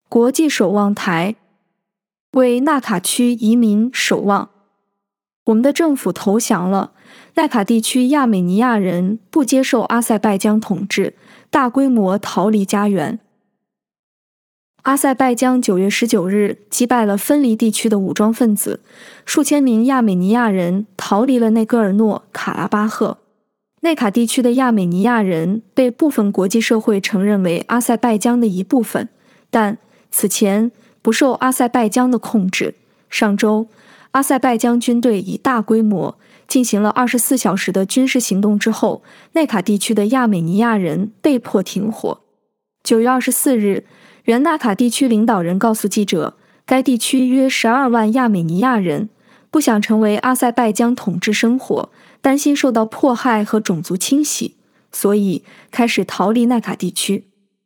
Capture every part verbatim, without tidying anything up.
国际守望台，为纳卡区移民守望。我们的政府投降了，纳卡地区亚美尼亚人不接受阿塞拜疆统治，大规模逃离家园。阿塞拜疆九月十九日击败了分离地区的武装分子，数千名亚美尼亚人逃离了内戈尔诺卡拉巴赫。内卡地区的亚美尼亚人被部分国际社会承认为阿塞拜疆的一部分，但此前不受阿塞拜疆的控制。上周，阿塞拜疆军队以大规模进行了二十四小时的军事行动之后，内卡地区的亚美尼亚人被迫停火。九月二十四日，原纳卡地区领导人告诉记者，该地区约十二万亚美尼亚人不想成为阿塞拜疆统治生活，担心受到迫害和种族清洗，所以开始逃离纳卡地区。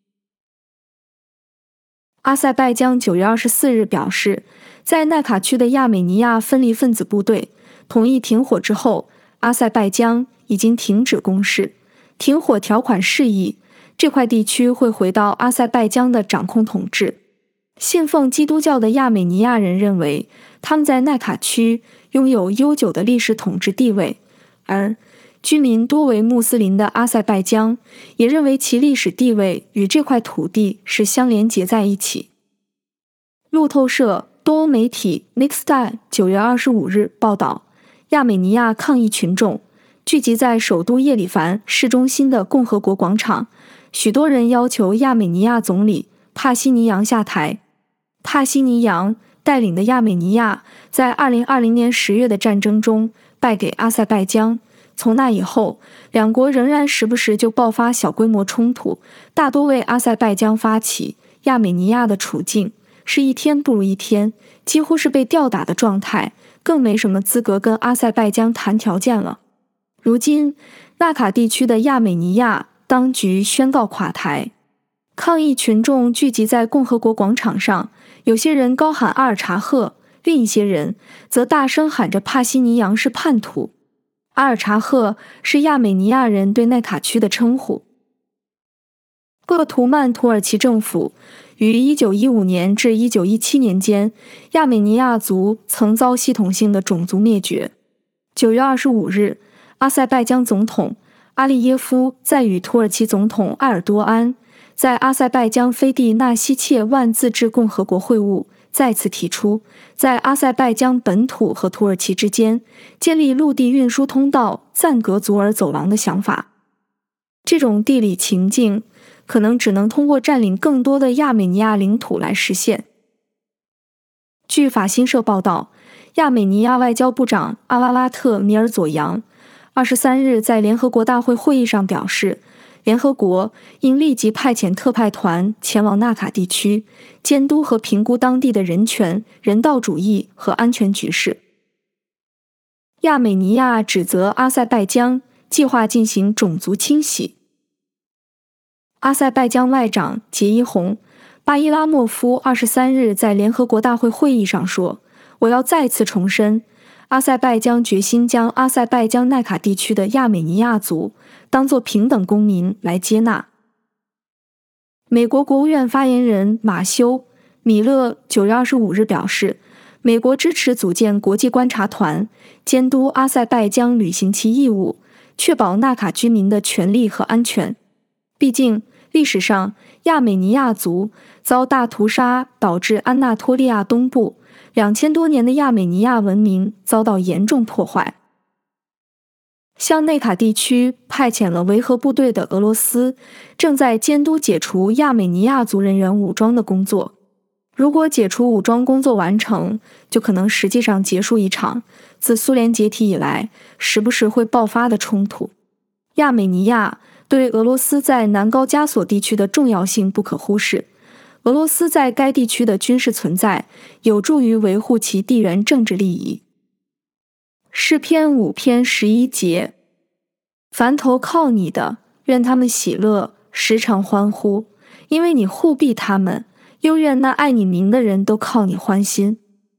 阿塞拜疆九月二十四日表示，在纳卡区的亚美尼亚分离分子部队同意停火之后，阿塞拜疆已经停止攻势。停火条款释义，这块地区会回到阿塞拜疆的掌控统治。信奉基督教的亚美尼亚人认为，他们在纳卡区拥有悠久的历史统治地位，而居民多为穆斯林的阿塞拜疆也认为其历史地位与这块土地是相连结在一起。路透社东欧媒体 Nextstyle 九月二十五日报道，亚美尼亚抗议群众聚集在首都叶里凡市中心的共和国广场，许多人要求亚美尼亚总理帕西尼扬下台。帕西尼扬带领的亚美尼亚在二零二零年十月的战争中败给阿塞拜疆，从那以后，两国仍然时不时就爆发小规模冲突，大多为阿塞拜疆发起。亚美尼亚的处境是一天不如一天，几乎是被吊打的状态，更没什么资格跟阿塞拜疆谈条件了。如今，纳卡地区的亚美尼亚当局宣告垮台，抗议群众聚集在共和国广场上，有些人高喊阿尔察赫，另一些人则大声喊着帕西尼扬是叛徒。阿尔察赫是亚美尼亚人对纳卡区的称呼。鄂图曼土耳其政府于一九一五年至一九一七年间，亚美尼亚族曾遭系统性的种族灭绝。九月二十五日，阿塞拜疆总统阿利耶夫在与土耳其总统埃尔多安在阿塞拜疆飞地纳西切万自治共和国会晤，再次提出在阿塞拜疆本土和土耳其之间建立陆地运输通道赞格祖尔走廊的想法。这种地理情境可能只能通过占领更多的亚美尼亚领土来实现。据法新社报道，亚美尼亚外交部长阿拉拉特米尔佐扬二十三日在联合国大会会议上表示，联合国应立即派遣特派团前往纳卡地区，监督和评估当地的人权、人道主义和安全局势。亚美尼亚指责阿塞拜疆计划进行种族清洗。阿塞拜疆外长杰伊洪·巴伊拉莫夫二十三日在联合国大会会议上说：“我要再次重申，阿塞拜疆决心将阿塞拜疆纳卡地区的亚美尼亚族当作平等公民来接纳。”美国国务院发言人马修·米勒九月二十五日表示，美国支持组建国际观察团，监督阿塞拜疆履行其义务，确保纳卡居民的权利和安全。毕竟，历史上亚美尼亚族遭大屠杀导致安纳托利亚东部两千多年的亚美尼亚文明遭到严重破坏。向内卡地区派遣了维和部队的俄罗斯正在监督解除亚美尼亚族人员武装的工作。如果解除武装工作完成，就可能实际上结束一场自苏联解体以来时不时会爆发的冲突。亚美尼亚对俄罗斯在南高加索地区的重要性不可忽视。俄罗斯在该地区的军事存在有助于维护其地缘政治利益。诗篇五篇十一节：凡投靠你的，愿他们喜乐，时常欢呼，因为你护庇他们，又愿那爱你名的人都靠你欢心。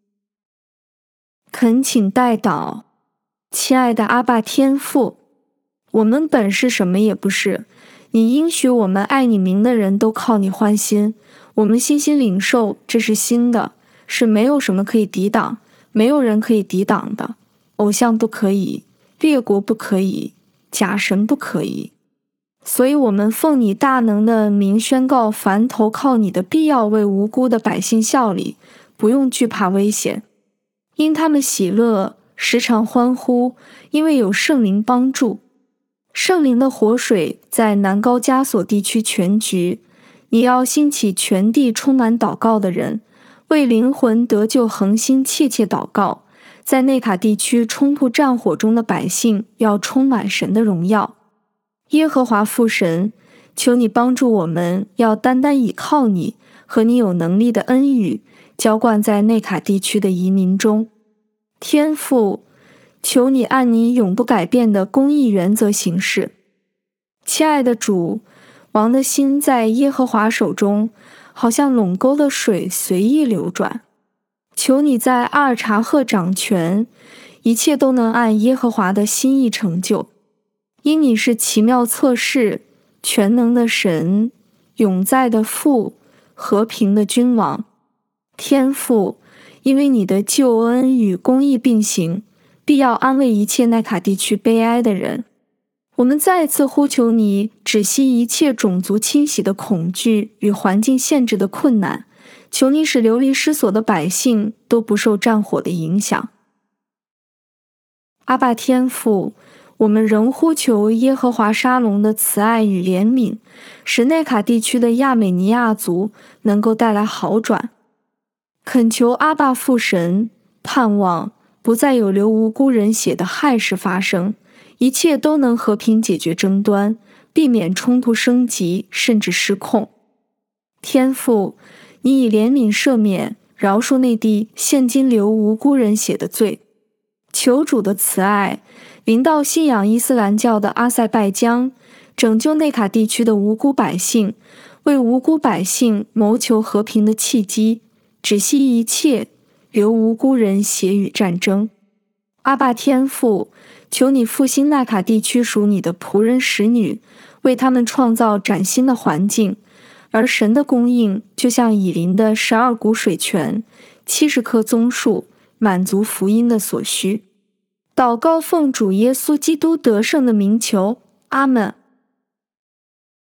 恳请代祷。亲爱的阿爸天父，我们本是什么也不是，你应许我们爱你名的人都靠你欢心， 我们信心领受，这是新的，是没有什么可以抵挡，没有人可以抵挡的。偶像不可以，列国不可以，假神不可以。所以我们奉你大能的名宣告，凡投靠你的，必要为无辜的百姓效力，不用惧怕危险，因他们喜乐，时常欢呼，因为有圣灵帮助。圣灵的活水在南高加索地区全局，你要兴起全地充满祷告的人，为灵魂得救恒心切切祷告。在内卡地区冲突战火中的百姓要充满神的荣耀。耶和华父神，求你帮助我们，要单单倚靠你和你有能力的恩雨，浇灌在内卡地区的移民中。天父，求你按你永不改变的公义原则行事。亲爱的主，王的心在耶和华手中，好像垄沟的水随意流转。求你在阿尔察赫掌权，一切都能按耶和华的心意成就。因你是奇妙测试、全能的神，永在的父，和平的君王。天父，因为你的救恩与公义并行，必要安慰一切奈卡地区悲哀的人。我们再次呼求你，止息一切种族侵袭的恐惧与环境限制的困难，求你使流离失所的百姓都不受战火的影响。阿爸天父，我们仍呼求耶和华沙龙的慈爱与怜悯，使内卡地区的亚美尼亚族能够带来好转。恳求阿爸父神，盼望不再有流无辜人血的害事发生，一切都能和平解决争端，避免冲突升级甚至失控。天父，你以怜悯赦免，饶恕内地现今流无辜人血的罪。求主的慈爱临到信仰伊斯兰教的阿塞拜疆，拯救内卡地区的无辜百姓，为无辜百姓谋求和平的契机，止息一切流无辜人血与战争。阿爸天父，求你复兴奈卡地区属你的仆人使女，为他们创造崭新的环境，而神的供应就像以琳的十二股水泉，七十棵棕树，满足福音的所需。祷告奉主耶稣基督得胜的名求，阿们。